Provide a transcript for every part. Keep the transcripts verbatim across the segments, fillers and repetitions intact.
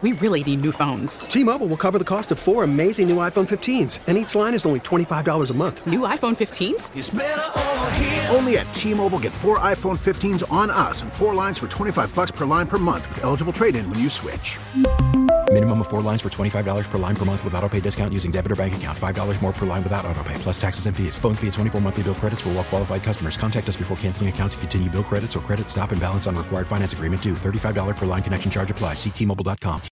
We really need new phones. T-Mobile will cover the cost of four amazing new iPhone fifteens, and each line is only twenty-five dollars a month. New iPhone fifteens? It's better over here. Only at T-Mobile, get four iPhone fifteens on us and four lines for twenty-five dollars per line per month with eligible trade-in when you switch. Minimum of four lines for twenty-five dollars per line per month with autopay discount using debit or bank account. five dollars more per line without autopay, plus taxes and fees. Phone fee at twenty-four monthly bill credits for well-qualified customers. Contact us before canceling account to continue bill credits or credit stop and balance on required finance agreement due. thirty-five dollars per line connection charge applies. See T Mobile dot com.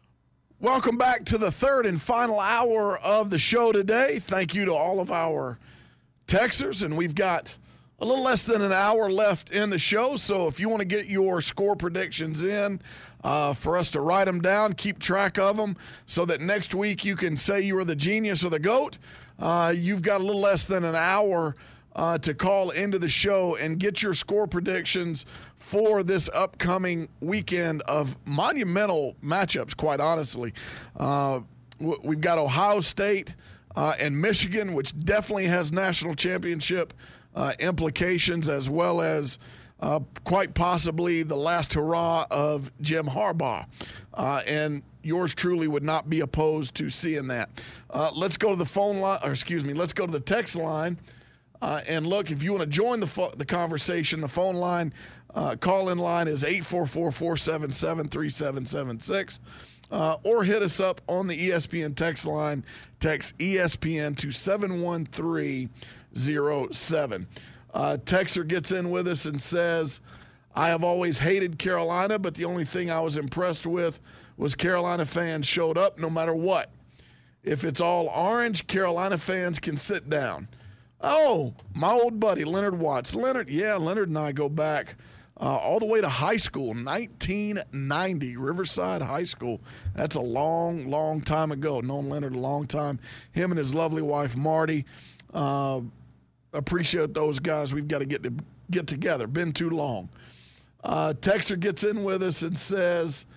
Welcome back to the third and final hour of the show today. Thank you to all of our texters, and we've got a little less than an hour left in the show, so if you want to get your score predictions in uh, for us to write them down, keep track of them so that next week you can say you were the genius or the GOAT, uh, you've got a little less than an hour uh, to call into the show and get your score predictions for this upcoming weekend of monumental matchups, quite honestly. Uh, we've got Ohio State uh, and Michigan, which definitely has national championship Uh, implications, as well as uh, quite possibly the last hurrah of Jim Harbaugh. Uh, and yours truly would not be opposed to seeing that. Uh, let's go to the phone line, or excuse me, let's go to the text line. Uh, and look, if you want to join the fo- the conversation, the phone line, uh, call-in line is eight four four, four seven seven, three seven seven six. Uh, or hit us up on the E S P N text line. Text E S P N to seven one three zero seven. Uh, Texter gets in with us and says, I have always hated Carolina, but the only thing I was impressed with was Carolina fans showed up no matter what. If it's all orange, Carolina fans can sit down. Oh, my old buddy, Leonard Watts. Leonard, yeah, Leonard and I go back uh, all the way to high school, nineteen ninety, Riverside High School. That's a long, long time ago. Known Leonard a long time. Him and his lovely wife, Marty. Uh, appreciate those guys. We've got to get to get together. Been too long. Uh, Texter gets in with us and says,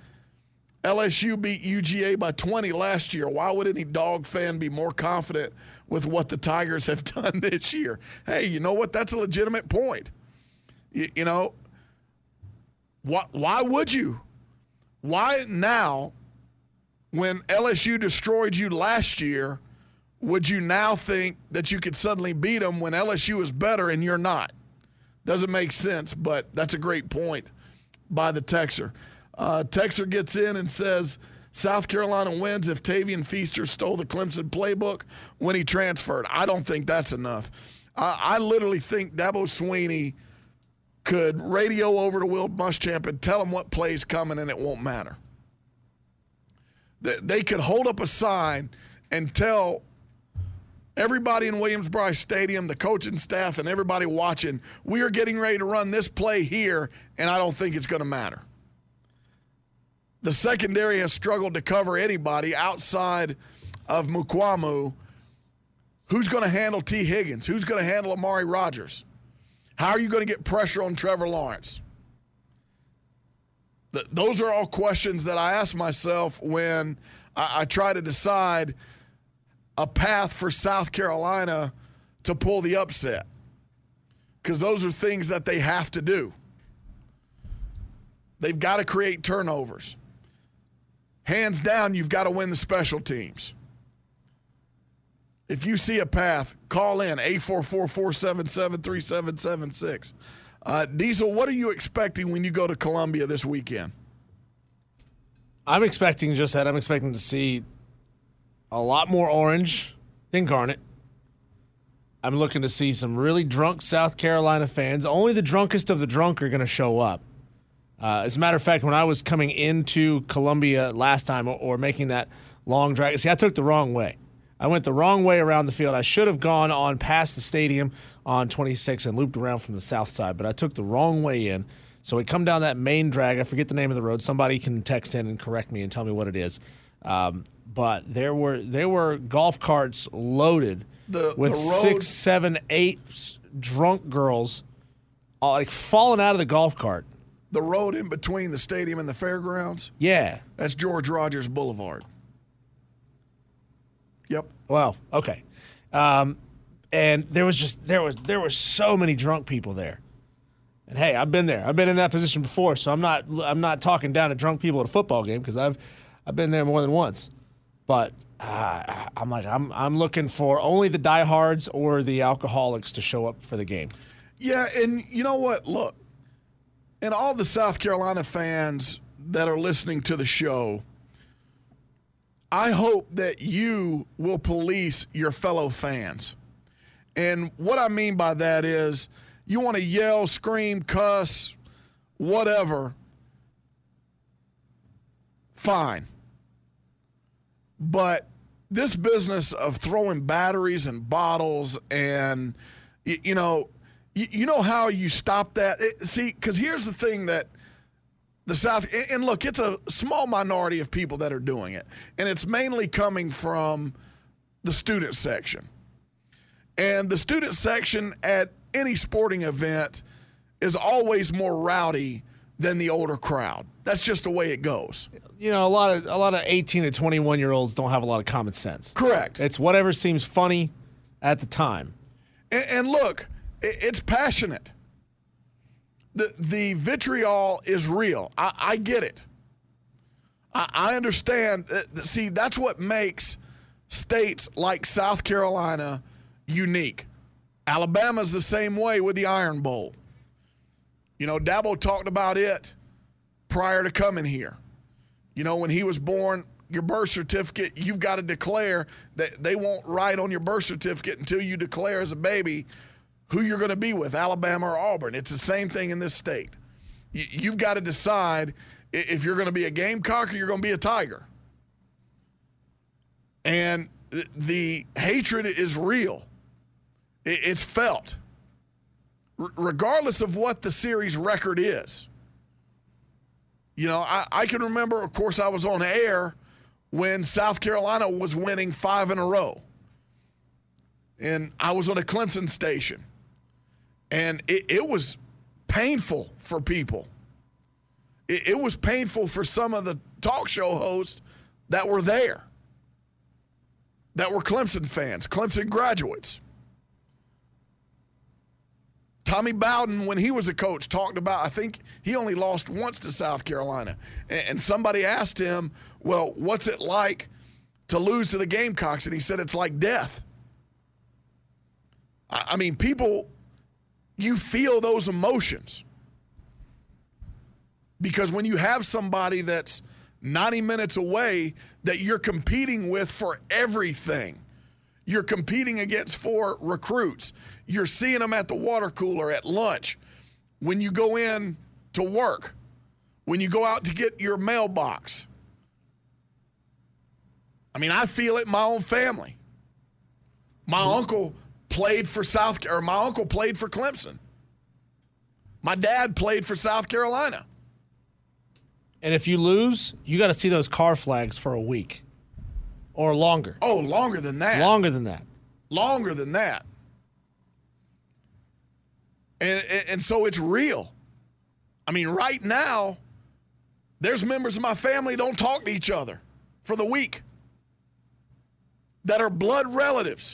L S U beat U G A by twenty last year. Why would any Dog fan be more confident with what the Tigers have done this year? Hey, you know what? That's a legitimate point. You, you know, why, why would you? Why now, when L S U destroyed you last year, would you now think that you could suddenly beat them when L S U is better and you're not? Doesn't make sense, but that's a great point by the Texer. Uh, Texer gets in and says, South Carolina wins if Tavian Feaster stole the Clemson playbook when he transferred. I don't think that's enough. Uh, I literally think Dabo Swinney could radio over to Will Muschamp and tell him what play's coming and it won't matter. They, they could hold up a sign and tell everybody in Williams-Brice Stadium, the coaching staff, and everybody watching, we are getting ready to run this play here, and I don't think it's going to matter. The secondary has struggled to cover anybody outside of Mukwamu. Who's going to handle T. Higgins? Who's going to handle Amari Rodgers? How are you going to get pressure on Trevor Lawrence? Th- those are all questions that I ask myself when I, I try to decide a path for South Carolina to pull the upset, because those are things that they have to do. They've got to create turnovers. Hands down, you've got to win the special teams. If you see a path, call in eight four four, four seven seven, three seven seven six. Uh, Diesel, what are you expecting when you go to Columbia this weekend? I'm expecting just that. I'm expecting to see a lot more orange than garnet. I'm looking to see some really drunk South Carolina fans. Only the drunkest of the drunk are going to show up. Uh, as a matter of fact, when I was coming into Columbia last time or, or making that long drive, see, I took the wrong way. I went the wrong way around the field. I should have gone on past the stadium on twenty-six and looped around from the south side, but I took the wrong way in. So we come down that main drag. I forget the name of the road. Somebody can text in and correct me and tell me what it is. Um, but there were there were golf carts loaded the, with the six, seven, eight drunk girls, uh, like falling out of the golf cart. The road in between the stadium and the fairgrounds? Yeah. That's George Rogers Boulevard. Yep. Wow. Okay. Um, and there was just there was there were so many drunk people there. And hey, I've been there. I've been in that position before, so I'm not I'm not talking down to drunk people at a football game, because I've I've been there more than once. But uh, I'm like, I'm I'm looking for only the diehards or the alcoholics to show up for the game. Yeah, and you know what? Look, and all the South Carolina fans that are listening to the show, I hope that you will police your fellow fans. And what I mean by that is you want to yell, scream, cuss, whatever, fine. But this business of throwing batteries and bottles and, you know, you know how you stop that? It, see, because here's the thing that the South, and look, it's a small minority of people that are doing it, and it's mainly coming from the student section. And the student section at any sporting event is always more rowdy than the older crowd. That's just the way it goes. You know, a lot of a lot of eighteen to twenty-one year olds don't have a lot of common sense. Correct. It's whatever seems funny at the time. And, and look, it's passionate. The the vitriol is real. I, I get it. I, I understand. See, that's what makes states like South Carolina unique. Alabama's the same way with the Iron Bowl. You know, Dabo talked about it prior to coming here. You know, when he was born, your birth certificate, you've got to declare that they won't write on your birth certificate until you declare as a baby who you're going to be with, Alabama or Auburn. It's the same thing in this state. You've got to decide if you're going to be a Gamecock or you're going to be a Tiger. And the hatred is real. It's felt. Regardless of what the series record is. You know, I, I can remember, of course, I was on air when South Carolina was winning five in a row. And I was on a Clemson station. And it, it was painful for people. It, it was painful for some of the talk show hosts that were there, that were Clemson fans, Clemson graduates. Tommy Bowden, when he was a coach, talked about, I think he only lost once to South Carolina. And somebody asked him, well, what's it like to lose to the Gamecocks? And he said, it's like death. I mean, people, you feel those emotions. Because when you have somebody that's ninety minutes away that you're competing with for everything, you're competing against for recruits. You're seeing them at the water cooler, at lunch, when you go in to work, when you go out to get your mailbox. I mean, I feel it in my own family. My mm-hmm. uncle played for South, or my uncle played for Clemson. My dad played for South Carolina. And if you lose, you got to see those car flags for a week or longer. Oh, longer than that. Longer than that. Longer than that. And, and so it's real. I mean, right now, there's members of my family don't talk to each other for the week that are blood relatives.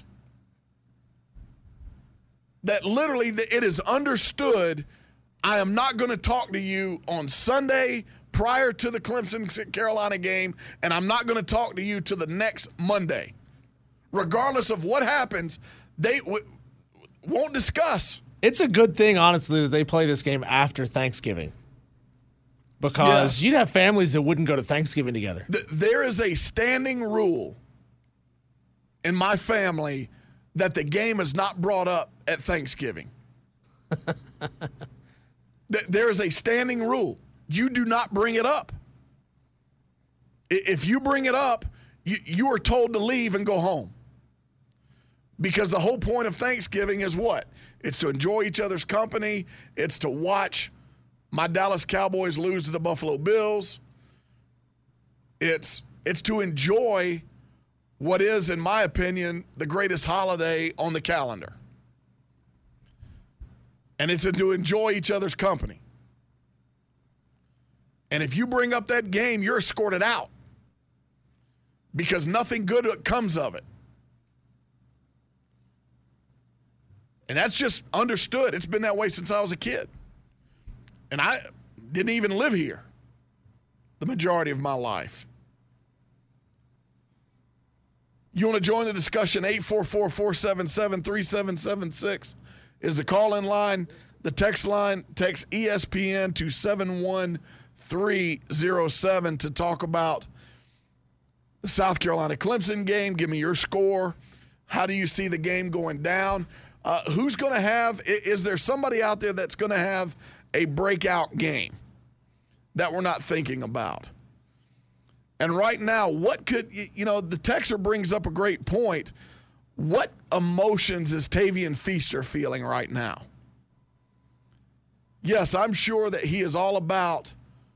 That literally it is understood, I am not going to talk to you on Sunday prior to the Clemson-Carolina game, and I'm not going to talk to you to the next Monday. Regardless of what happens, they w- won't discuss. It's a good thing, honestly, that they play this game after Thanksgiving. Because yes. You'd have families that wouldn't go to Thanksgiving together. The, there is a standing rule in my family that the game is not brought up at Thanksgiving. There is a standing rule. You do not bring it up. If you bring it up, you, you are told to leave and go home. Because the whole point of Thanksgiving is what? It's to enjoy each other's company. It's to watch my Dallas Cowboys lose to the Buffalo Bills. It's it's to enjoy what is, in my opinion, the greatest holiday on the calendar. And it's to enjoy each other's company. And if you bring up that game, you're escorted out. Because nothing good comes of it. And that's just understood. It's been that way since I was a kid. And I didn't even live here the majority of my life. You want to join the discussion? eight four four, four seven seven, three seven seven six is the call-in line. The text line, text E S P N to seven one three zero seven to talk about the South Carolina-Clemson game. Give me your score. How do you see the game going down? Uh, who's going to have – is there somebody out there that's going to have a breakout game that we're not thinking about? And right now, what could – you know, the texter brings up a great point. What emotions is Tavian Feaster feeling right now? Yes, I'm sure that he is all about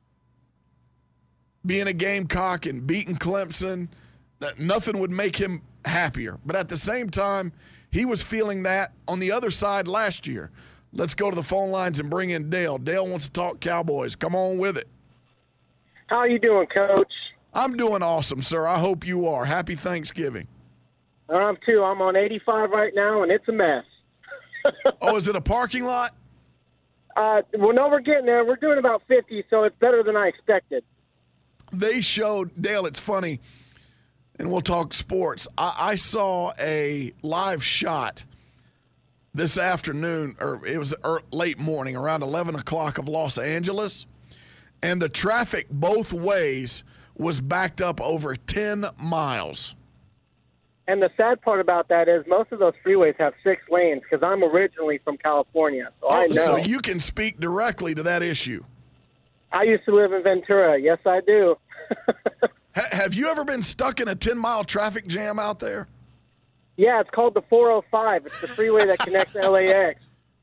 being a Gamecock and beating Clemson. That nothing would make him happier. But at the same time, he was feeling that on the other side last year. Let's go to the phone lines and bring in Dale. Dale wants to talk Cowboys. Come on with it. How are you doing, Coach? I'm doing awesome, sir. I hope you are. Happy Thanksgiving. I'm too. I'm on eighty-five right now, and it's a mess. Oh, is it a parking lot? Uh, well, no, we're getting there. We're doing about fifty, so it's better than I expected. They showed, Dale, it's funny, and we'll talk sports. I, I saw a live shot this afternoon, or it was er, late morning, around eleven o'clock of Los Angeles, and the traffic both ways was backed up over ten miles. And the sad part about that is most of those freeways have six lanes because I'm originally from California, so oh, I know. So you can speak directly to that issue. I used to live in Ventura. Yes, I do. ha- have you ever been stuck in a ten-mile traffic jam out there? Yeah, it's called the four oh five. It's the freeway that connects L A X.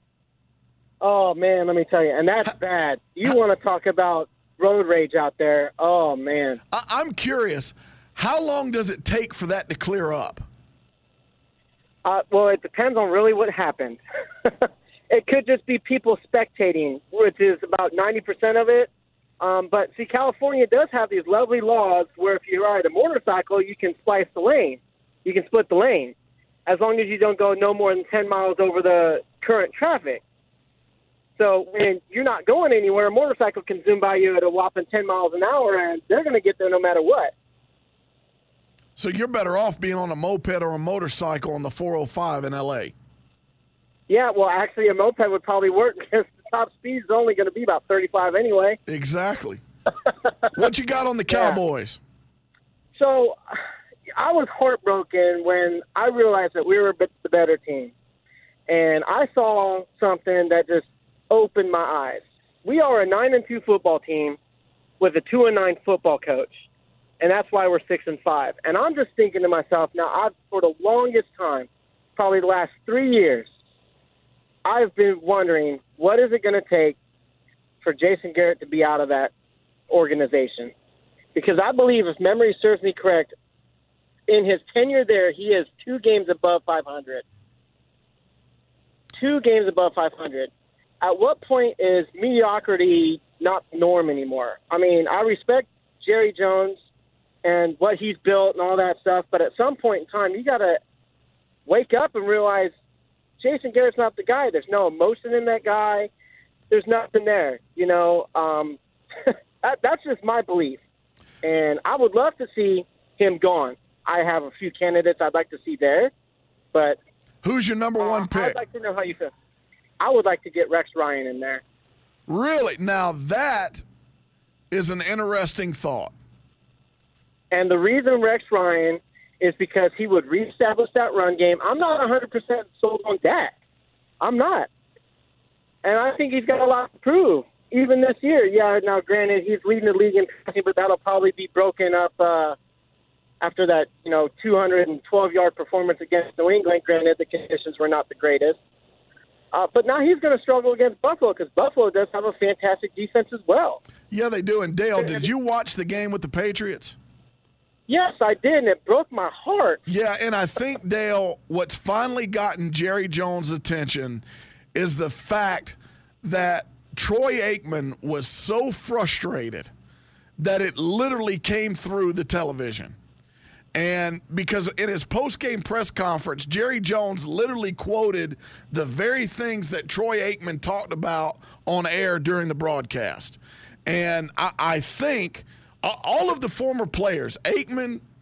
Oh, man, let me tell you. And that's bad. You want to talk about road rage out there. Oh, man. I- I'm curious. How long does it take for that to clear up? Uh, well, it depends on really what happened. It could just be people spectating, which is about ninety percent of it. Um, but, see, California does have these lovely laws where if you ride a motorcycle, you can splice the lane. You can split the lane as long as you don't go no more than ten miles over the current traffic. So when you're not going anywhere, a motorcycle can zoom by you at a whopping ten miles an hour, and they're going to get there no matter what. So you're better off being on a moped or a motorcycle on the four oh five in L A. Yeah, well, actually, a moped would probably work because the top speed is only going to be about thirty-five anyway. Exactly. What you got on the Cowboys? Yeah. So I was heartbroken when I realized that we were the better team. And I saw something that just opened my eyes. We are a nine and two football team with a two and nine football coach. And that's why we're six and five. And I'm just thinking to myself, now, I've, for the longest time, probably the last three years, I've been wondering, what is it going to take for Jason Garrett to be out of that organization? Because I believe, if memory serves me correct, in his tenure there, he is two games above five hundred. Two games above five hundred. At what point is mediocrity not the norm anymore? I mean, I respect Jerry Jones and what he's built and all that stuff, but at some point in time, you got to wake up and realize Jason Garrett's not the guy. There's no emotion in that guy. There's nothing there, you know. Um, that, that's just my belief, and I would love to see him gone. I have a few candidates I'd like to see there, but who's your number one uh, pick? I'd like to know how you feel. I would like to get Rex Ryan in there. Really? Now that is an interesting thought. And the reason Rex Ryan is because he would reestablish that run game. I'm not one hundred percent sold on Dak. I'm not. And I think he's got a lot to prove, even this year. Yeah, now, granted, he's leading the league in passing, but that'll probably be broken up uh, after that, you know, two hundred twelve-yard performance against New England. Granted, the conditions were not the greatest. Uh, but now he's going to struggle against Buffalo because Buffalo does have a fantastic defense as well. Yeah, they do. And, Dale, did you watch the game with the Patriots? Yes, I did, and it broke my heart. Yeah, and I think, Dale, what's finally gotten Jerry Jones' attention is the fact that Troy Aikman was so frustrated that it literally came through the television. And because in his post-game press conference, Jerry Jones literally quoted the very things that Troy Aikman talked about on air during the broadcast. And I, I think all of the former players, Aikman,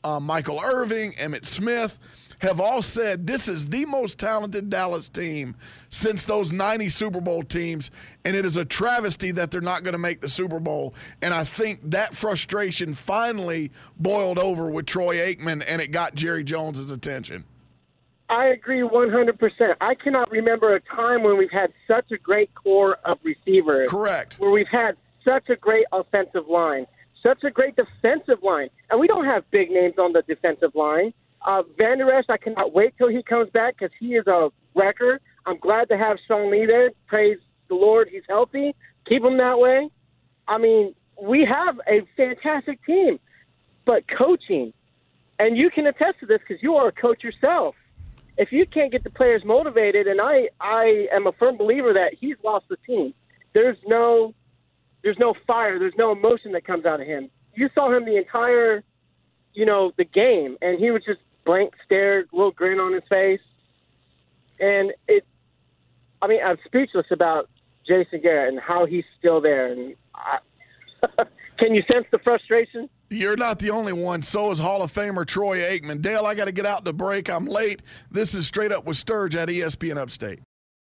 uh, Michael Irving, Emmitt Smith, have all said this is the most talented Dallas team since those ninety Super Bowl teams, and it is a travesty that they're not going to make the Super Bowl. And I think that frustration finally boiled over with Troy Aikman, and it got Jerry Jones' attention. I agree one hundred percent. I cannot remember a time when we've had such a great core of receivers. Correct. Where we've had such a great offensive line, such a great defensive line. And we don't have big names on the defensive line. Uh, Van Der Esch, I cannot wait till he comes back because he is a wrecker. I'm glad to have Sean Lee there. Praise the Lord, he's healthy. Keep him that way. I mean, we have a fantastic team. But coaching, and you can attest to this because you are a coach yourself, if you can't get the players motivated, and I, I am a firm believer that he's lost the team. There's no, there's no fire. There's no emotion that comes out of him. You saw him the entire, you know, the game, and he was just blank stare, little grin on his face. And it, I mean, I'm speechless about Jason Garrett and how he's still there. And I, can you sense the frustration? You're not the only one. So is Hall of Famer Troy Aikman. Dale, I got to get out to break. I'm late. This is Straight Up with Sturge at E S P N Upstate.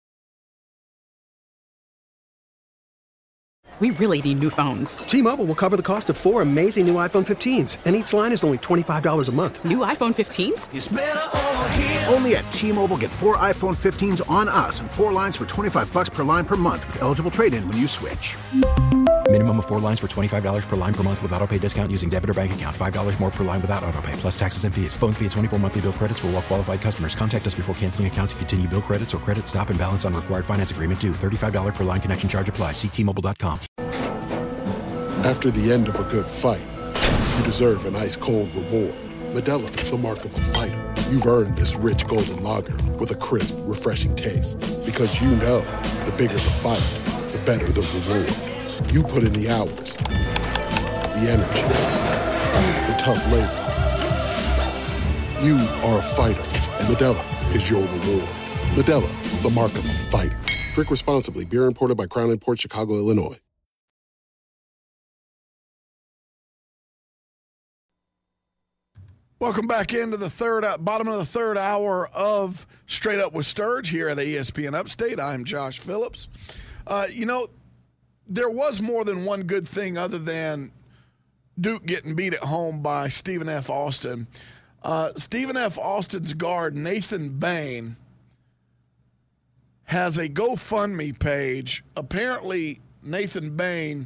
We really need new phones. T-Mobile will cover the cost of four amazing new iPhone fifteens, and each line is only twenty-five dollars a month. New iPhone fifteens? It's better over here. Only at T-Mobile, get four iPhone fifteens on us and four lines for twenty-five bucks per line per month with eligible trade-in when you switch. Minimum of four lines for twenty-five dollars per line per month with autopay discount using debit or bank account. five dollars more per line without autopay, plus taxes and fees. Phone fee at twenty-four monthly bill credits for well qualified customers. Contact us before canceling account to continue bill credits or credit stop and balance on required finance agreement due. thirty-five dollars per line connection charge applies. See T Mobile dot com. After the end of a good fight, you deserve an ice-cold reward. Modelo is the mark of a fighter. You've earned this rich golden lager with a crisp, refreshing taste. Because you know, the bigger the fight, the better the reward. You put in the hours, the energy, the tough labor. You are a fighter, and Modelo is your reward. Modelo, the mark of a fighter. Drink responsibly. Beer imported by Crown Imports, Chicago, Illinois. Welcome back into the third, bottom of the third hour of Straight Up with Sturge here at E S P N Upstate. I'm Josh Phillips. Uh, you know, there was more than one good thing other than Duke getting beat at home by Stephen F. Austin. Uh, Stephen F. Austin's guard, Nathan Bain, has a GoFundMe page. Apparently, Nathan Bain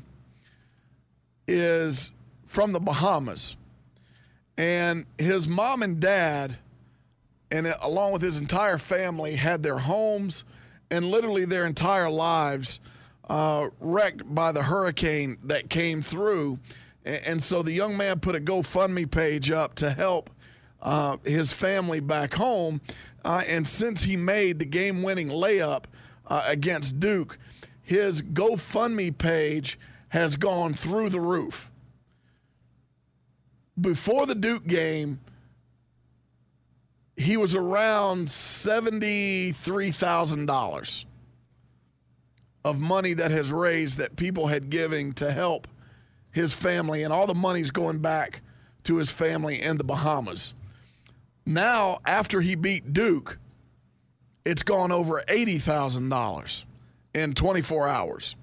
is from the Bahamas. And his mom and dad, and it, along with his entire family, had their homes and literally their entire lives uh, wrecked by the hurricane that came through. And, and so the young man put a GoFundMe page up to help uh, his family back home. Uh, and since he made the game-winning layup uh, against Duke, his GoFundMe page has gone through the roof. Before the Duke game, he was around seventy-three thousand dollars of money that has raised that people had given to help his family, and all the money's going back to his family in the Bahamas. Now, after he beat Duke, it's gone over eighty thousand dollars in twenty-four hours.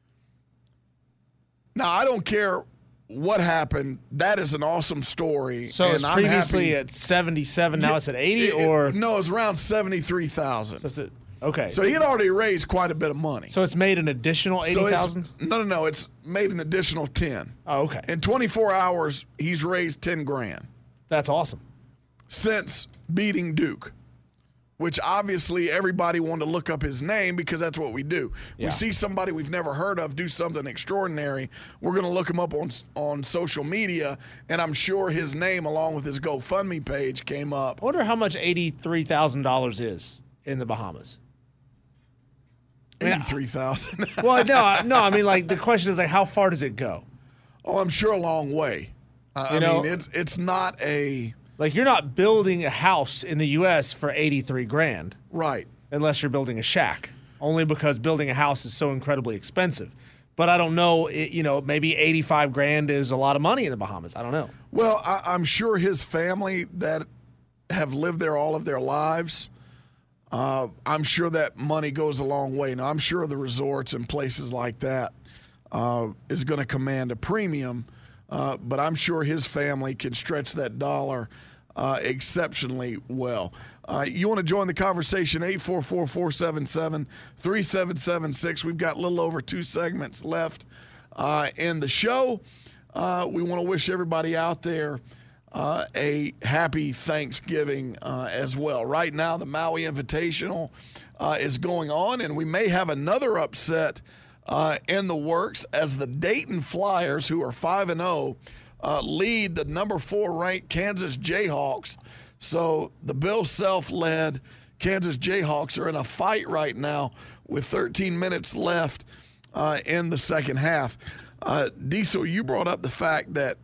Now, I don't care what happened. That is an awesome story. So it's previously at seventy-seven, now it's at eighty, it, or? It, no, it's around seventy-three thousand. So it's a, okay. So he had already raised quite a bit of money. So it's made an additional eighty thousand? So no, no, no. It's made an additional ten. Oh, okay. In twenty-four hours, he's raised ten grand. That's awesome. Since beating Duke, which obviously everybody wanted to look up his name because that's what we do. Yeah. We see somebody we've never heard of do something extraordinary. We're going to look him up on on social media, and I'm sure his name, along with his GoFundMe page, came up. I wonder how much eighty-three thousand dollars is in the Bahamas. eighty-three thousand. Well, no, no. I mean, like the question is, like, how far does it go? Oh, I'm sure a long way. Uh, You I know- mean, it's it's not a Like, you're not building a house in the U S for eighty-three grand. right. Unless you're building a shack, only because building a house is so incredibly expensive. But I don't know, it, you know, maybe eighty-five grand is a lot of money in the Bahamas. I don't know. Well, I, I'm sure his family that have lived there all of their lives, uh, I'm sure that money goes a long way. Now, I'm sure the resorts and places like that uh, is going to command a premium, uh, but I'm sure his family can stretch that dollar uh, exceptionally well. Uh, you want to join the conversation, eight four four, four seven seven, three seven seven six. We've got a little over two segments left uh, in the show. Uh, we want to wish everybody out there uh, a happy Thanksgiving uh, as well. Right now, the Maui Invitational uh, is going on, and we may have another upset uh, in the works as the Dayton Flyers, who are five and oh, uh, lead the number four ranked Kansas Jayhawks. So the Bill Self-led Kansas Jayhawks are in a fight right now with thirteen minutes left uh, in the second half. Uh, Diesel, you brought up the fact that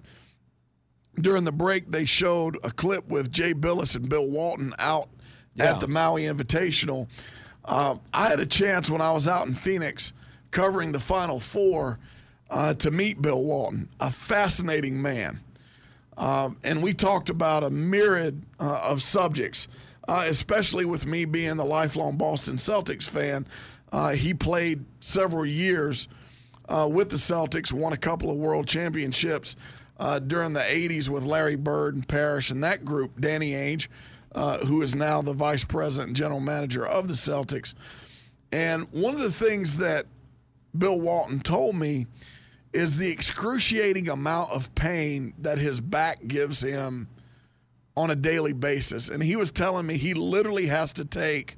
during the break they showed a clip with Jay Billis and Bill Walton out yeah. at the Maui Invitational. Uh, I had a chance when I was out in Phoenix covering the Final Four uh, to meet Bill Walton, a fascinating man. Um, and we talked about a myriad uh, of subjects, uh, especially with me being the lifelong Boston Celtics fan. Uh, he played several years uh, with the Celtics, won a couple of world championships uh, during the eighties with Larry Bird and Parrish and that group, Danny Ainge, uh, who is now the vice president and general manager of the Celtics. And one of the things that Bill Walton told me is the excruciating amount of pain that his back gives him on a daily basis. And he was telling me he literally has to take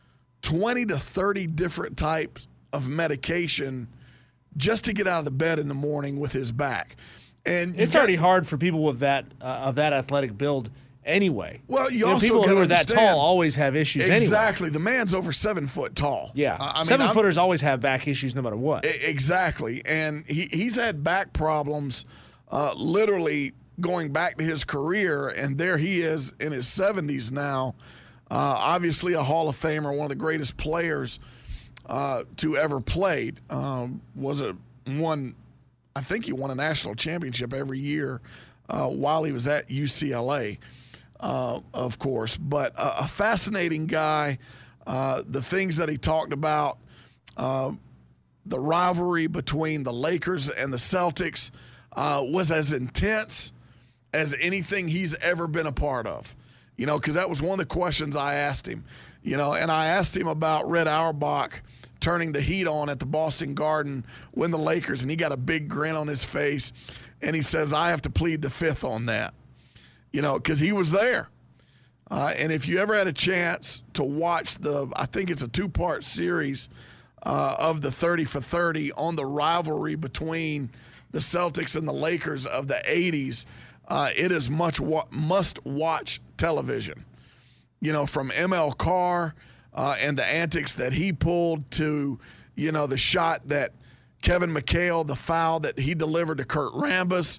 twenty to thirty different types of medication just to get out of the bed in the morning with his back. And it's got, already hard for people with that uh, of that athletic build anyway. Well, you, you know, also people who are understand, that tall always have issues exactly. anyway. Exactly. The man's over seven foot tall. Yeah. I mean, seven I'm, footers always have back issues no matter what. Exactly. And he, he's had back problems uh, literally going back to his career, and there he is in his seventies now. Uh, obviously a Hall of Famer, one of the greatest players uh, to ever played. Um, was a one, I think he won a national championship every year uh, while he was at U C L A. Uh, of course, but a, a fascinating guy. Uh, the things that he talked about, uh, the rivalry between the Lakers and the Celtics uh, was as intense as anything he's ever been a part of. You know, because that was one of the questions I asked him. You know, and I asked him about Red Auerbach turning the heat on at the Boston Garden when the Lakers, and he got a big grin on his face, and he says, I have to plead the fifth on that. You know, because he was there. Uh, and if you ever had a chance to watch the, I think it's a two-part series uh, of the thirty for thirty on the rivalry between the Celtics and the Lakers of the eighties, uh, it is much wa- must-watch television. You know, from M L Carr uh, and the antics that he pulled to, you know, the shot that Kevin McHale, the foul that he delivered to Kurt Rambis,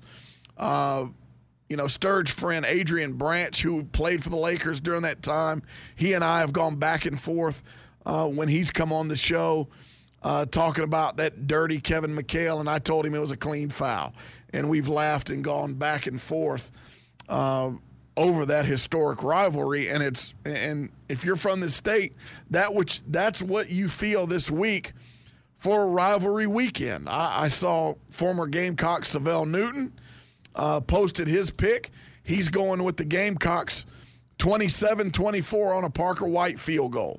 uh, You know, Sturge's friend Adrian Branch, who played for the Lakers during that time, he and I have gone back and forth uh, when he's come on the show uh, talking about that dirty Kevin McHale, and I told him it was a clean foul. And we've laughed and gone back and forth uh, over that historic rivalry. And it's and if you're from the state, that which that's what you feel this week for a rivalry weekend. I, I saw former Gamecock Savell Newton Uh, posted his pick. He's going with the Gamecocks twenty-seven twenty-four on a Parker White field goal.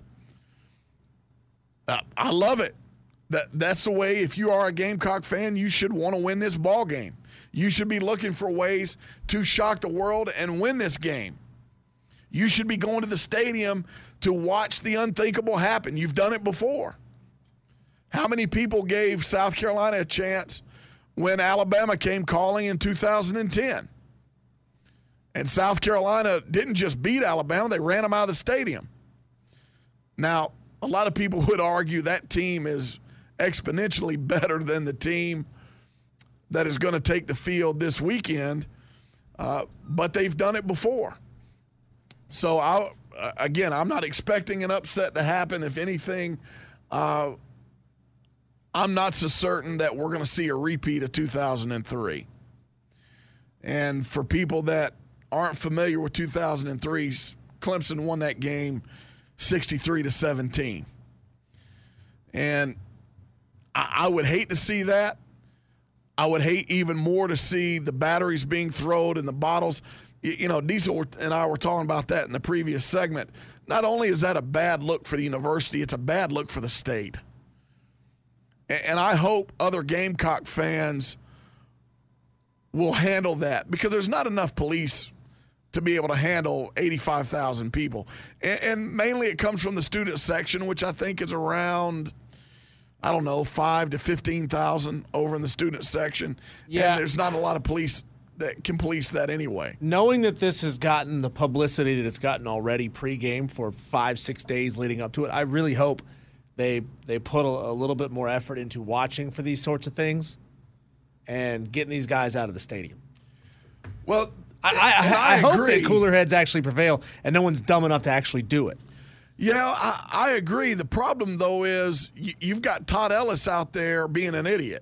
Uh, I love it. That That's the way, if you are a Gamecock fan, you should want to win this ball game. You should be looking for ways to shock the world and win this game. You should be going to the stadium to watch the unthinkable happen. You've done it before. How many people gave South Carolina a chance when Alabama came calling in two thousand ten? And South Carolina didn't just beat Alabama, they ran them out of the stadium. Now, a lot of people would argue that team is exponentially better than the team that is going to take the field this weekend, uh, but they've done it before. So, I'll, uh, again, I'm not expecting an upset to happen. If anything, uh, I'm not so certain that we're going to see a repeat of two thousand three. And for people that aren't familiar with two thousand three, Clemson won that game sixty-three to seventeen. And I, I would hate to see that. I would hate even more to see the batteries being thrown and the bottles. You know, Diesel and I were talking about that in the previous segment. Not only is that a bad look for the university, it's a bad look for the state. And I hope other Gamecock fans will handle that, because there's not enough police to be able to handle eighty-five thousand people. And mainly it comes from the student section, which I think is around, I don't know, five to fifteen thousand over in the student section. Yeah. And there's not a lot of police that can police that anyway. Knowing that this has gotten the publicity that it's gotten already pregame for five, six days leading up to it, I really hope they they put a, a little bit more effort into watching for these sorts of things and getting these guys out of the stadium. Well, I, I, I, I hope agree. that cooler heads actually prevail and no one's dumb enough to actually do it. Yeah, I, I agree. The problem, though, is you, you've got Todd Ellis out there being an idiot.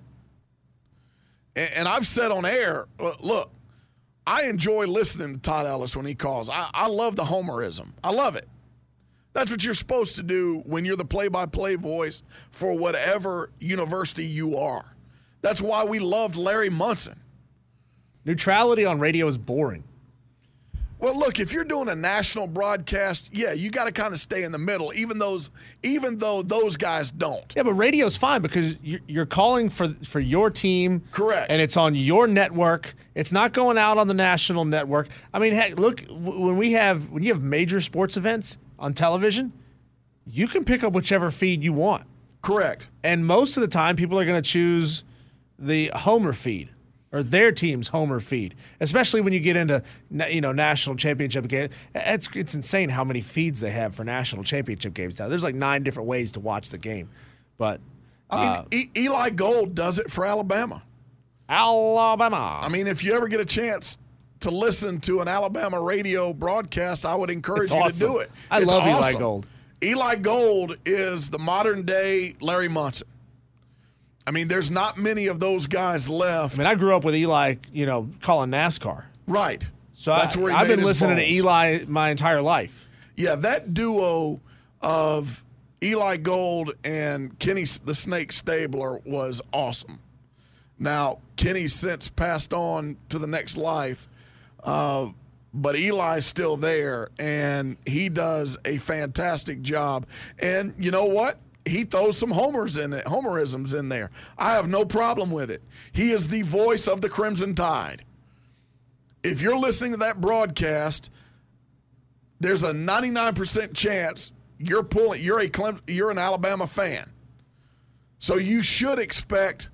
And, and I've said on air, look, I enjoy listening to Todd Ellis when he calls. I, I love the homerism. I love it. That's what you're supposed to do when you're the play-by-play voice for whatever university you are. That's why we loved Larry Munson. Neutrality on radio is boring. Well, look, if you're doing a national broadcast, yeah, you got to kind of stay in the middle, even those, even though those guys don't. Yeah, but radio's fine because you're, you're calling for for your team. Correct. And it's on your network. It's not going out on the national network. I mean, heck, look, when we have when you have major sports events on television, you can pick up whichever feed you want. Correct. And most of the time, people are going to choose the Homer feed. Or their team's Homer feed, especially when you get into, you know, national championship games. It's it's insane how many feeds they have for national championship games now. There's like nine different ways to watch the game, but I mean, uh, e- Eli Gold does it for Alabama. Alabama. I mean, if you ever get a chance to listen to an Alabama radio broadcast, I would encourage It's you awesome. to do it. I It's love Eli awesome. Gold. Eli Gold is the modern day Larry Munson. I mean, there's not many of those guys left. I mean, I grew up with Eli, you know, calling NASCAR. Right. So That's I, where he I've made been his listening balls. to Eli my entire life. Yeah, that duo of Eli Gold and Kenny the Snake Stabler was awesome. Now, Kenny's since passed on to the next life, uh, but Eli's still there, and he does a fantastic job. And you know what? He throws some homers in it, homerisms in there. I have no problem with it. He is the voice of the Crimson Tide. If you're listening to that broadcast, there's a ninety-nine percent chance you're pulling. You're a Clem, you're an Alabama fan, so you should expect.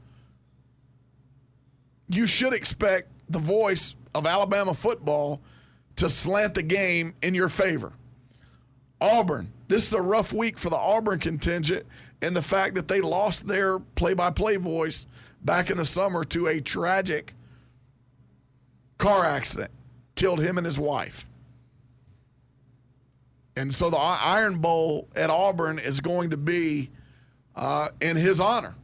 You should expect the voice of Alabama football to slant the game in your favor. Auburn. This is a rough week for the Auburn contingent, and the fact that they lost their play-by-play voice back in the summer to a tragic car accident, killed him and his wife. And so the Iron Bowl at Auburn is going to be uh, in his honor.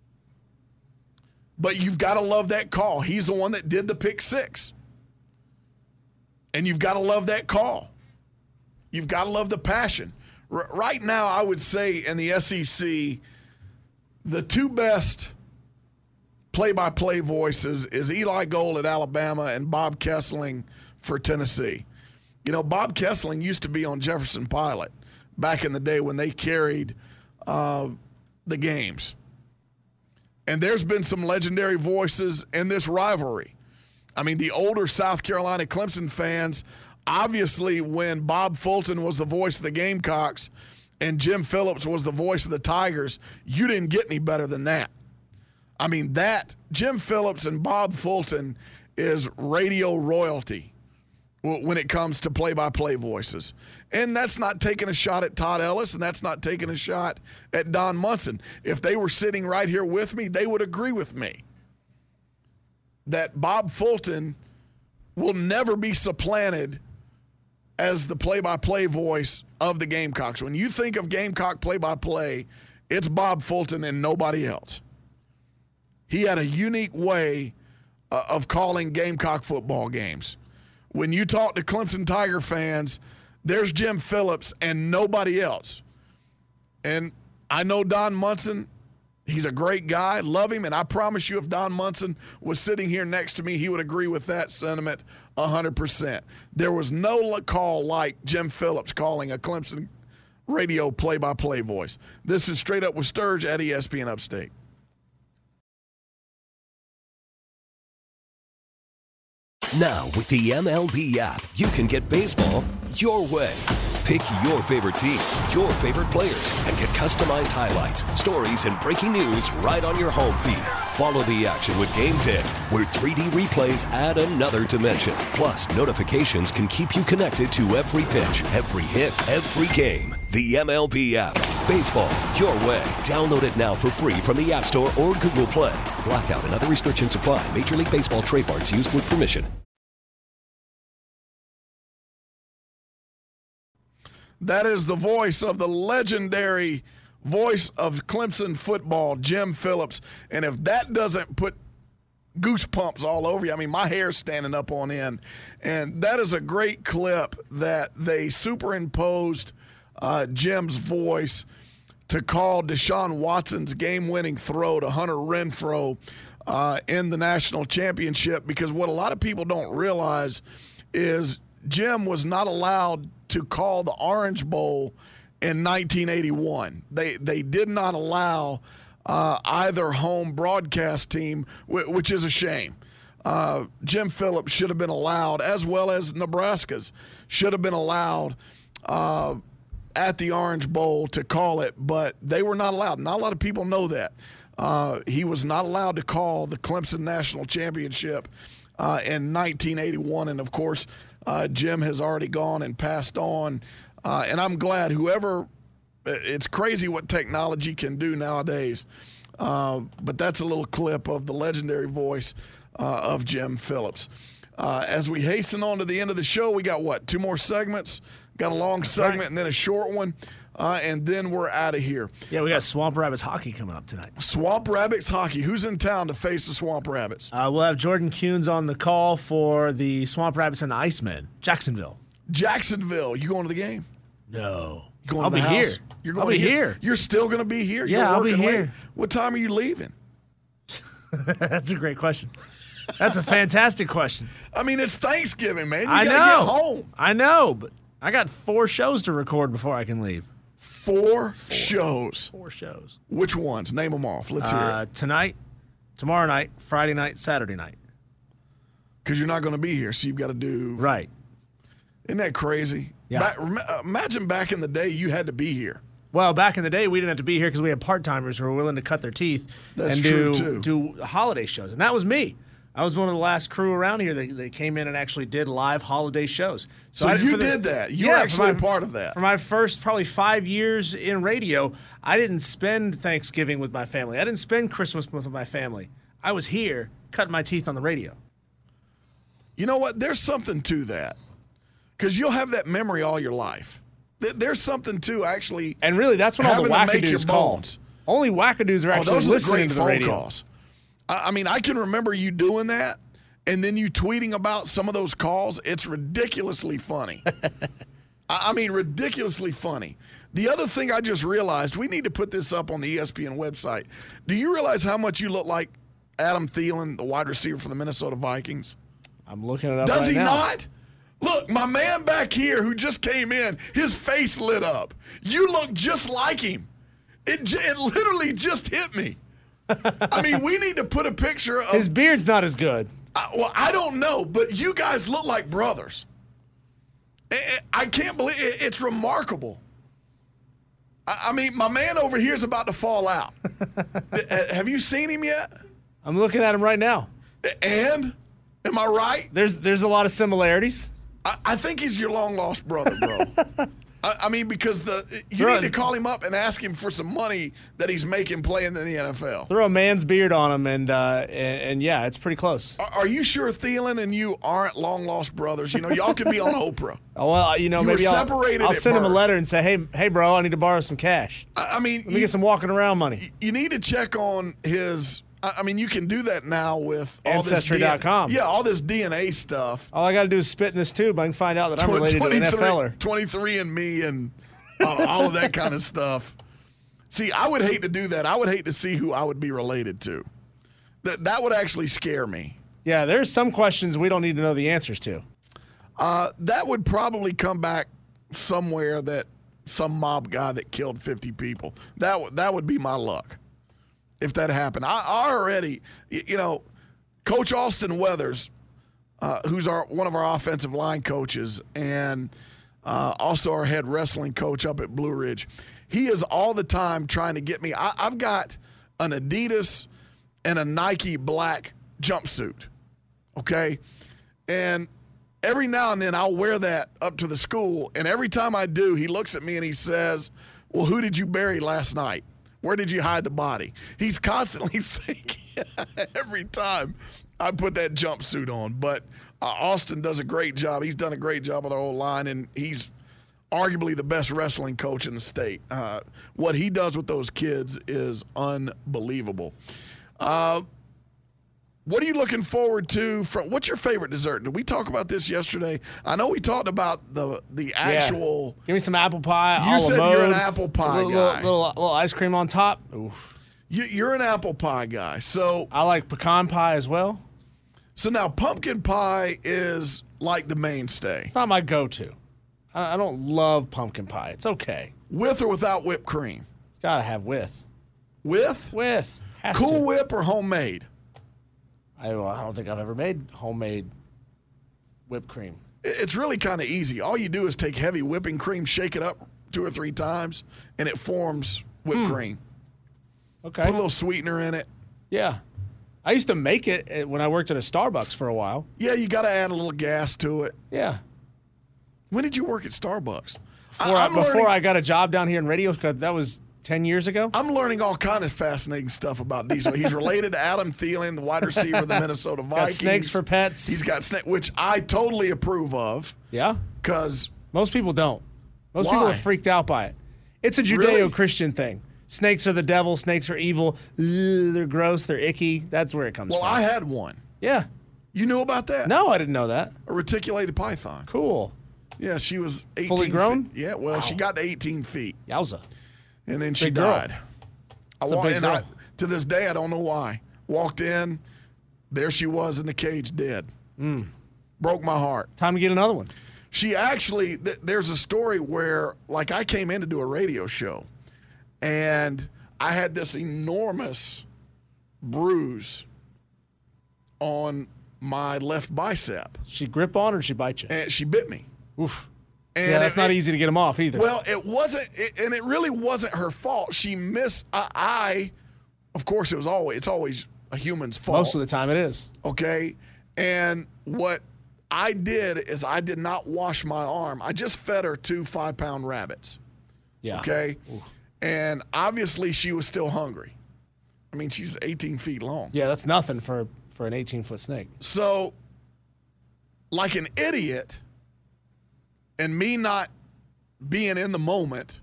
But you've got to love that call. He's the one that did the pick six. And you've got to love that call. You've got to love the passion. R- right now, I would say in the S E C, the two best play-by-play voices is Eli Gold at Alabama and Bob Kessling for Tennessee. You know, Bob Kessling used to be on Jefferson Pilot back in the day when they carried uh, the games. And there's been some legendary voices in this rivalry. I mean, the older South Carolina Clemson fans, obviously when Bob Fulton was the voice of the Gamecocks and Jim Phillips was the voice of the Tigers, you didn't get any better than that. I mean, that, Jim Phillips and Bob Fulton is radio royalty when it comes to play-by-play voices. And that's not taking a shot at Todd Ellis, and that's not taking a shot at Don Munson. If they were sitting right here with me, they would agree with me that Bob Fulton will never be supplanted as the play-by-play voice of the Gamecocks. When you think of Gamecock play-by-play, it's Bob Fulton and nobody else. he had a unique way uh, of calling Gamecock football games. When you talk to Clemson Tiger fans, there's Jim Phillips and nobody else. And I know Don Munson. He's a great guy. Love him. And I promise you, if Don Munson was sitting here next to me, he would agree with that sentiment one hundred percent. There was no call like Jim Phillips calling a Clemson radio play-by-play voice. This is Straight Up with Sturge at E S P N Upstate. Now, with the M L B app, you can get baseball your way. Pick your favorite team, your favorite players, and get customized highlights, stories, and breaking news right on your home feed. Follow the action with Game ten, where three D replays add another dimension. Plus, notifications can keep you connected to every pitch, every hit, every game. The M L B app. Baseball your way. Download it now for free from the App Store or Google Play. Blackout and other restrictions apply. Major League Baseball trademarks used with permission. That is the voice of the legendary voice of Clemson football, Jim Phillips. And if that doesn't put goosebumps all over you, I mean, my hair's standing up on end. And that is a great clip that they superimposed uh, Jim's voice to call Deshaun Watson's game-winning throw to Hunter Renfrow uh, in the national championship. Because what a lot of people don't realize is Jim was not allowed to call the Orange Bowl in nineteen eighty-one. They they did not allow uh, either home broadcast team, w- which is a shame. Uh, Jim Phillips should have been allowed, as well as Nebraska's, should have been allowed uh, at the Orange Bowl to call it, but they were not allowed. Not a lot of people know that. Uh, he was not allowed to call the Clemson National Championship uh, in nineteen eighty-one, and of course, Uh, Jim has already gone and passed on, uh, and I'm glad whoever – it's crazy what technology can do nowadays, uh, but that's a little clip of the legendary voice uh, of Jim Phillips. Uh, as we hasten on to the end of the show, we got, what, two more segments? Got a long that's segment right. And then a short one, uh, and then we're out of here. Yeah, we got Swamp Rabbits hockey coming up tonight. Swamp Rabbits hockey. Who's in town to face the Swamp Rabbits? Uh, we'll have Jordan Kuhns on the call for the Swamp Rabbits and the Icemen. Jacksonville. Jacksonville. You going to the game? No. You going I'll to the be house? here. You're going I'll be here. here. You're still going to be here? Yeah, You're I'll be here. Late. What time are you leaving? That's a great question. That's a fantastic question. I mean, it's Thanksgiving, man. You I gotta know. get home. I know, but I got four shows to record before I can leave. Four, four. shows. Four shows. Which ones? Name them off. Let's hear uh, it. Tonight, tomorrow night, Friday night, Saturday night. Because you're not going to be here, so you've got to do. Right. Isn't that crazy? Yeah. Back, imagine back in the day you had to be here. Well, back in the day, we didn't have to be here because we had part-timers who were willing to cut their teeth That's and true do, too. do holiday shows. And that was me. I was one of the last crew around here that, that came in and actually did live holiday shows. So, so I, you the, did that. You yeah, were actually my, a part of that. For my first probably five years in radio, I didn't spend Thanksgiving with my family. I didn't spend Christmas with my family. I was here cutting my teeth on the radio. You know what? There's something to that. Because you'll have that memory all your life. There's something to actually And really, that's when all the wackadoos call. Only wackadoos are actually oh, those listening are the great to the phone radio. calls. I mean, I can remember you doing that, and then you tweeting about some of those calls. It's ridiculously funny. I mean, ridiculously funny. The other thing I just realized, we need to put this up on the E S P N website. Do you realize how much you look like Adam Thielen, the wide receiver for the Minnesota Vikings? I'm looking it up Does right he now. not? Look, my man back here who just came in, his face lit up. You look just like him. It, j- it literally just hit me. I mean, we need to put a picture of... His beard's not as good. Uh, well, I don't know, but you guys look like brothers. I, I can't believe it. It's remarkable. I, I mean, my man over here is about to fall out. Have you seen him yet? I'm looking at him right now. And? Am I right? There's there's a lot of similarities. I, I think he's your long-lost brother, bro. I, I mean, because the you Throw need a- to call him up and ask him for some money that he's making playing in the N F L. Throw a man's beard on him, and uh, and, and yeah, it's pretty close. Are, are you sure Thielen and you aren't long-lost brothers? You know, y'all could be on Oprah. Oh, well, you know, You were maybe I'll, separated I'll at send him a birth. letter and say, hey, hey, bro, I need to borrow some cash. I, I mean, Let me you, get some walking around money. you need to check on his I, I mean, you can do that now with all Ancestry dot com. This D N A, yeah, all this D N A stuff. All I got to do is spit in this tube. I can find out that I'm related to an N F L er. twenty-three and me and uh, all of that kind of stuff. See, I would hate to do that. I would hate to see who I would be related to. That that would actually scare me. Yeah, there's some questions we don't need to know the answers to. Uh, that would probably come back somewhere that some mob guy that killed fifty people. That w- that would be my luck if that happened. I, I already, you know, Coach Austin Weathers, uh, who's our one of our offensive line coaches and uh, also our head wrestling coach up at Blue Ridge, he is all the time trying to get me. I, I've got an Adidas and a Nike black jumpsuit, okay? And every now and then I'll wear that up to the school, and every time I do, he looks at me and he says, well, who did you bury last night? Where did you hide the body? He's constantly thinking every time I put that jumpsuit on. But uh, Austin does a great job. He's done a great job with our whole line, and he's arguably the best wrestling coach in the state. Uh, what he does with those kids is unbelievable. Uh, what are you looking forward to? From what's your favorite dessert? Did we talk about this yesterday? I know we talked about the the actual. Yeah. Give me some apple pie. You said mode, you're an apple pie little, guy. Little, little, little ice cream on top. Oof. You, you're an apple pie guy. So I like pecan pie as well. So now pumpkin pie is like the mainstay. It's not my go-to. I, I don't love pumpkin pie. It's okay. With or without whipped cream? It's got to have with. With? With. Has Cool to. Whip or homemade? I, I don't think I've ever made homemade whipped cream. It's really kind of easy. All you do is take heavy whipping cream, shake it up two or three times, and it forms whipped Hmm. cream. Okay. Put a little sweetener in it. Yeah. I used to make it when I worked at a Starbucks for a while. Yeah, you got to add a little gas to it. Yeah. When did you work at Starbucks? Before, I, I, I'm before learning, I got a job down here in radio, because that was ten years ago. I'm learning all kind of fascinating stuff about Diesel. He's related to Adam Thielen, the wide receiver of the Minnesota Vikings. Got snakes for pets. He's got snakes, which I totally approve of. Yeah? Because most people don't. Most why? people are freaked out by it. It's a Judeo-Christian thing. Snakes are the devil. Snakes are evil. Ugh, they're gross. They're icky. That's where it comes well, from. Well, I had one. Yeah. You knew about that? No, I didn't know that. A reticulated python. Cool. Yeah, she was eighteen Fully grown? Feet. Yeah, well, Wow. she got to eighteen feet. Yowza. And then she Big girl. died. I It's a wa- big and girl. I, to this day, I don't know why. Walked in, there she was in the cage, dead. Mm. Broke my heart. Time to get another one. She actually, th- there's a story where, like, I came in to do a radio show, and I had this enormous bruise on my left bicep. She grip on or did she bite you? And she bit me. Oof. And yeah, that's it- not it- easy to get them off either. Well, it wasn't, it, and it really wasn't her fault. She missed. I, I, of course, it was always. It's always a human's fault. Most of the time it is. Okay, and what I did is I did not wash my arm. I just fed her two five-pound rabbits. Yeah. Okay, and obviously she was still hungry. I mean, she's eighteen feet long. Yeah, that's nothing for for an eighteen-foot snake. So, like an idiot, and me not being in the moment,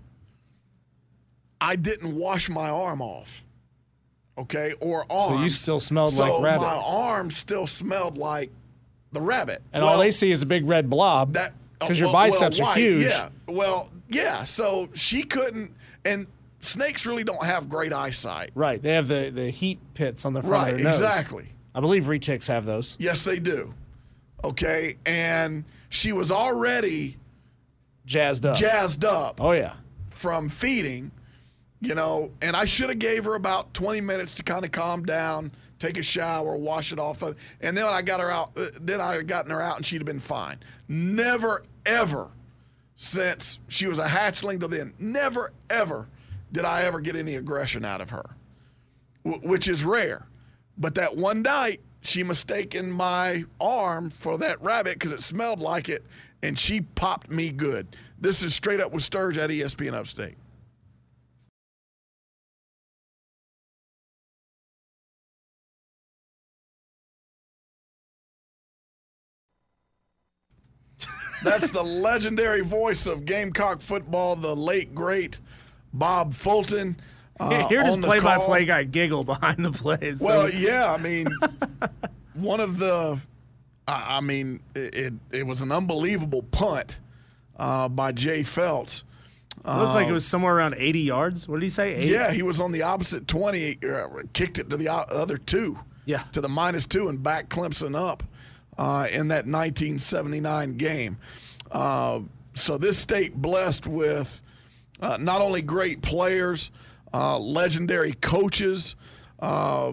I didn't wash my arm off. Okay, or arm. So you still smelled so like rabbit. my arm still smelled like the rabbit. And Well, all they see is a big red blob. that because uh, your well- biceps well, are why? huge. Yeah. Well, yeah. So she couldn't, and snakes really don't have great eyesight. Right. They have the, the heat pits on the front Right. of their nose. Exactly. I believe retics have those. Yes, they do. Okay, and she was already Jazzed up. jazzed up oh, yeah. from feeding, you know, and I should have gave her about twenty minutes to kind of calm down, take a shower, wash it off. And then I got her out, uh, then I had gotten her out and she'd have been fine. Never, ever, since she was a hatchling to then, never, ever did I ever get any aggression out of her, w- which is rare. But that one night, she mistaken my arm for that rabbit because it smelled like it, and she popped me good. This is Straight Up with Sturge at E S P N Upstate. That's the legendary voice of Gamecock football, the late, great Bob Fulton. Uh, Here, this on the play-by-play call. guy giggle behind the plays. Well, yeah, I mean, one of the, I I mean, it it was an unbelievable punt uh, by Jay Felts. It looked like it was somewhere around eighty yards. What did he say? eighty? Yeah, he was on the opposite twenty, uh, kicked it to the o- other two. Yeah. To the minus two and back Clemson up uh, in that nineteen seventy-nine game. Uh, so this state blessed with uh, not only great players, uh, legendary coaches, uh,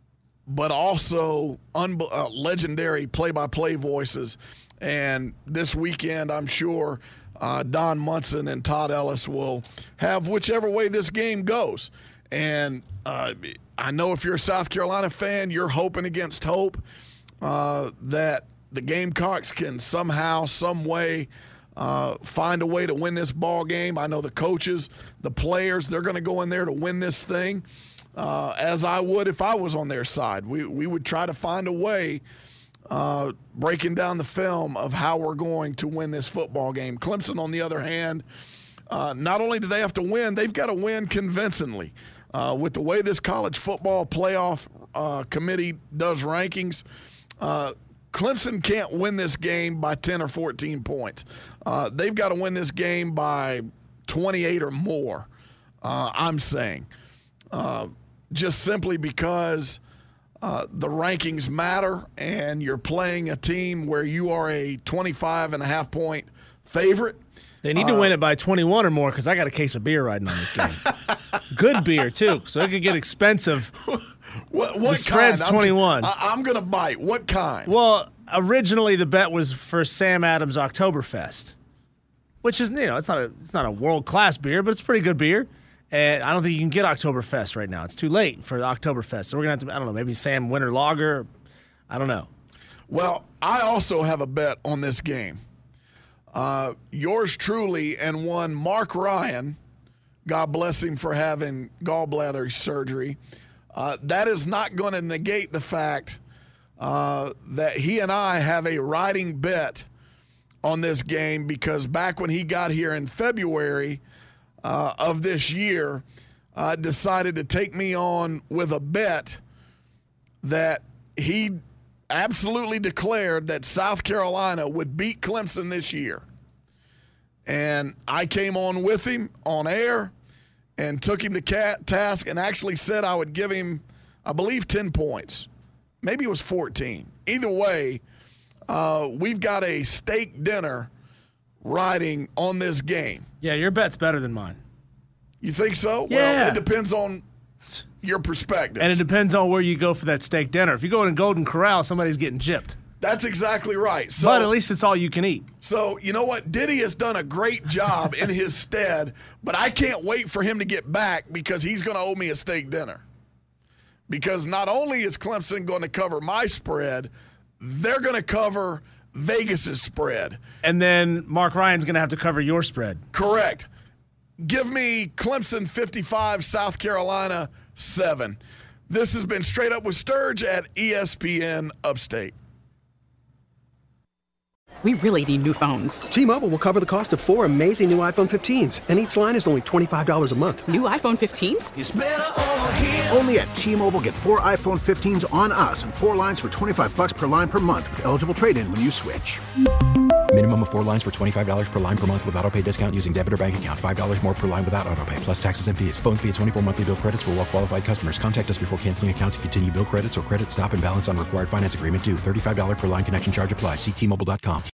but also un- uh, legendary play-by-play voices. And this weekend, I'm sure uh, Don Munson and Todd Ellis will have whichever way this game goes. And uh, I know if you're a South Carolina fan, you're hoping against hope uh, that the Gamecocks can somehow, some way, uh, find a way to win this ball game. I know the coaches, the players, they're going to go in there to win this thing, uh, as I would if I was on their side. We we would try to find a way, uh, breaking down the film of how we're going to win this football game. Clemson, on the other hand, uh, not only do they have to win, they've got to win convincingly. Uh, with the way this college football playoff uh, committee does rankings, uh, Clemson can't win this game by ten or fourteen points. Uh, they've got to win this game by twenty-eight or more, uh, I'm saying. Uh, just simply because uh, the rankings matter and you're playing a team where you are a twenty-five and a half point favorite. They need to uh, win it by twenty-one or more because I got a case of beer riding on this game. Good beer, too, so it could get expensive. What, what The spread's kind? twenty-one. I'm, I'm going to bite. What kind? Well, originally the bet was for Sam Adams Oktoberfest, which is, you know, it's not a it's not a world-class beer, but it's pretty good beer. And I don't think you can get Oktoberfest right now. It's too late for Oktoberfest. So we're going to have to, I don't know, maybe Sam Winter Lager. I don't know. Well, I also have a bet on this game. Uh, yours truly and one Mark Ryan, God bless him for having gallbladder surgery. Uh, that is not going to negate the fact uh, that he and I have a riding bet on this game, because back when he got here in February uh, of this year, uh, decided to take me on with a bet that he absolutely declared that South Carolina would beat Clemson this year. And I came on with him on air and took him to cat task and actually said I would give him, I believe, ten points. Maybe it was fourteen. Either way, uh, we've got a steak dinner riding on this game. Yeah, your bet's better than mine. You think so? Yeah. Well, it depends on your perspective. And it depends on where you go for that steak dinner. If you go in Golden Corral, somebody's getting gypped. That's exactly right. So, but at least it's all you can eat. So, you know what? Diddy has done a great job in his stead, but I can't wait for him to get back because he's going to owe me a steak dinner. Because not only is Clemson going to cover my spread, they're going to cover Vegas's spread. And then Mark Ryan's going to have to cover your spread. Correct. Give me Clemson fifty-five, South Carolina seven. This has been Straight Up with Sturge at E S P N Upstate. We really need new phones. T-Mobile will cover the cost of four amazing new iPhone fifteens, and each line is only twenty-five dollars a month. New iPhone fifteens? It's better over here. Only at T-Mobile, get four iPhone fifteens on us and four lines for twenty-five bucks per line per month with eligible trade-in when you switch. Minimum of four lines for twenty-five dollars per line per month with autopay discount using debit or bank account. five dollars more per line without autopay, plus taxes and fees. Phone fee at twenty-four monthly bill credits for well-qualified customers. Contact us before canceling account to continue bill credits or credit stop and balance on required finance agreement due. thirty-five dollars per line connection charge applies. See T Mobile dot com.